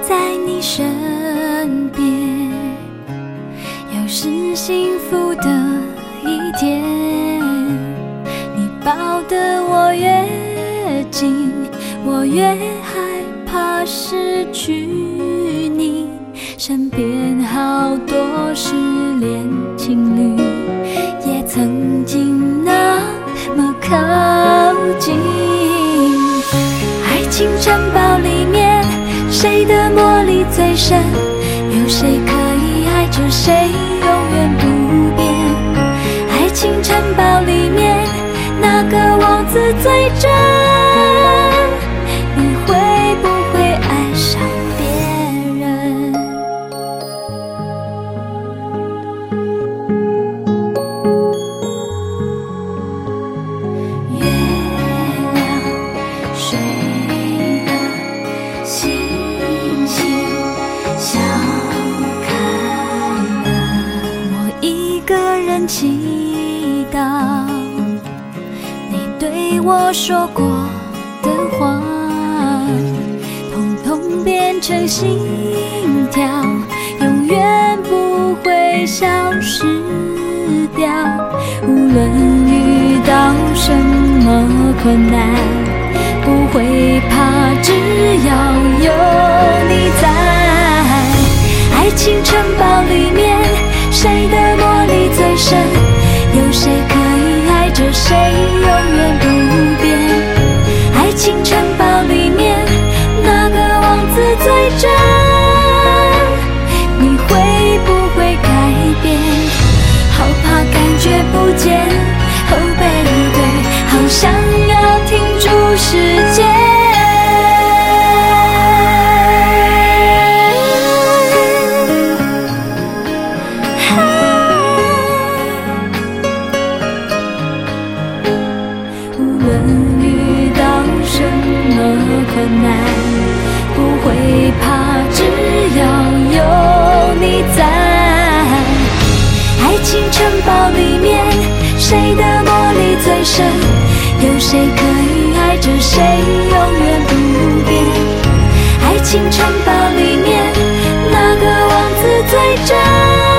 在你身边，又是幸福的一天。你抱得我越紧，我越害怕失去你。身边好多失恋情侣，也曾经那么靠近。爱情城堡里面，谁的魔力最深？有谁可以爱着谁永远不变？爱情城堡里面，哪个王子最真？你会不会爱上别人？月亮睡了，星星笑看了，我一个人祈祷你对我说过的话，统统变成心跳，永远不会消失掉。无论遇到什么困难，不会怕，只要有你在。爱情城堡里面，谁的魔力最深？有谁可以爱着谁永远不变？爱情城堡里面，哪个王子最真？你会不会改变？好怕感觉不见，哦baby，好想要停住时间。无论遇到什么困难，不会怕，只要有你在。爱情城堡里面，谁的魔力最深？有谁可以爱着谁永远不变？爱情城堡里面，哪个王子最真？